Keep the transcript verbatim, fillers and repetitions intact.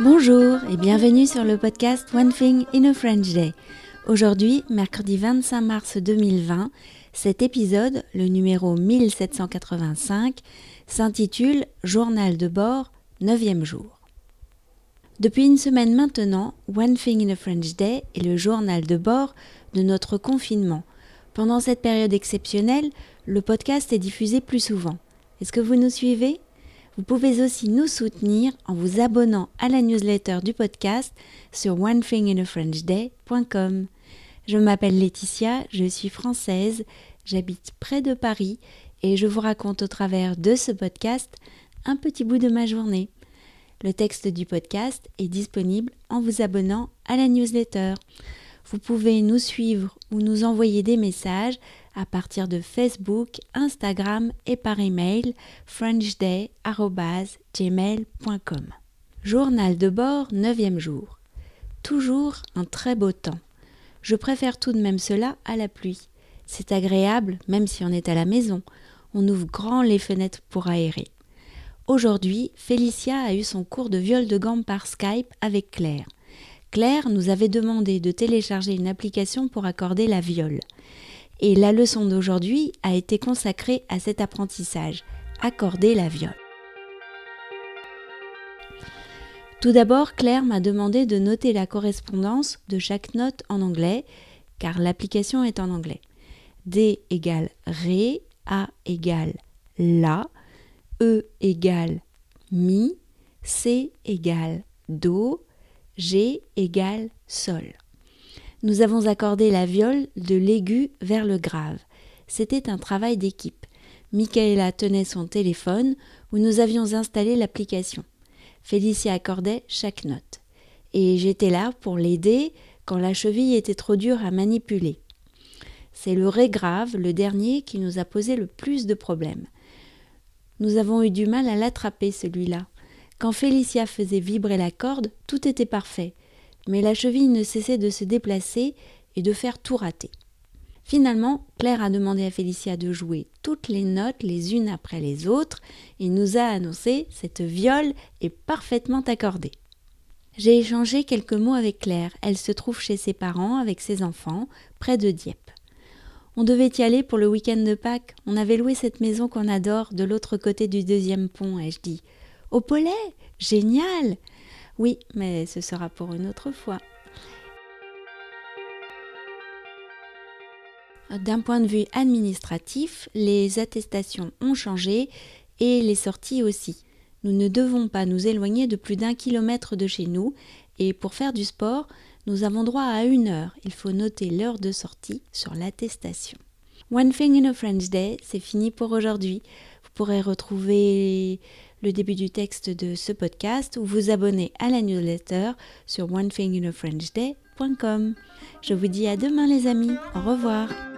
Bonjour et bienvenue sur le podcast One Thing in a French Day. Aujourd'hui, mercredi vingt-cinq mars deux mille vingt, cet épisode, le numéro mille sept cent quatre-vingt-cinq, s'intitule « Journal de bord, neuvième jour ». Depuis une semaine maintenant, One Thing in a French Day est le journal de bord de notre confinement. Pendant cette période exceptionnelle, le podcast est diffusé plus souvent. Est-ce que vous nous suivez ? Vous pouvez aussi nous soutenir en vous abonnant à la newsletter du podcast sur one thing in a french day point com. Je m'appelle Laetitia, je suis française, j'habite près de Paris et je vous raconte au travers de ce podcast un petit bout de ma journée. Le texte du podcast est disponible en vous abonnant à la newsletter. Vous pouvez nous suivre ou nous envoyer des messages à partir de Facebook, Instagram et par email frenchday arobase gmail point com. Journal de bord, neuvième jour. Toujours un très beau temps. Je préfère tout de même cela à la pluie. C'est agréable, même si on est à la maison. On ouvre grand les fenêtres pour aérer. Aujourd'hui, Félicia a eu son cours de viol de gamme par Skype avec Claire. Claire nous avait demandé de télécharger une application pour accorder la viole. Et la leçon d'aujourd'hui a été consacrée à cet apprentissage, accorder la viole. Tout d'abord, Claire m'a demandé de noter la correspondance de chaque note en anglais, car l'application est en anglais. D égale ré, A égale la, E égale mi, C égale do, G égale sol. Nous avons accordé la viole de l'aigu vers le grave. C'était un travail d'équipe. Michaela tenait son téléphone où nous avions installé l'application. Félicia accordait chaque note. Et j'étais là pour l'aider quand la cheville était trop dure à manipuler. C'est le ré grave, le dernier, qui nous a posé le plus de problèmes. Nous avons eu du mal à l'attraper, celui-là. Quand Félicia faisait vibrer la corde, tout était parfait. Mais la cheville ne cessait de se déplacer et de faire tout rater. Finalement, Claire a demandé à Félicia de jouer toutes les notes les unes après les autres et nous a annoncé « Cette viole est parfaitement accordée ». J'ai échangé quelques mots avec Claire. Elle se trouve chez ses parents avec ses enfants, près de Dieppe. On devait y aller pour le week-end de Pâques. On avait loué cette maison qu'on adore de l'autre côté du deuxième pont, ai-je dit. « Au Pollet ? Génial !» Oui, mais ce sera pour une autre fois. D'un point de vue administratif, les attestations ont changé et les sorties aussi. Nous ne devons pas nous éloigner de plus d'un kilomètre de chez nous et pour faire du sport, nous avons droit à une heure. Il faut noter l'heure de sortie sur l'attestation. One Thing in a French Day, c'est fini pour aujourd'hui. Vous pourrez retrouver le début du texte de ce podcast ou vous abonner à la newsletter sur one thing in a french day point com. Je vous dis à demain les amis. Au revoir.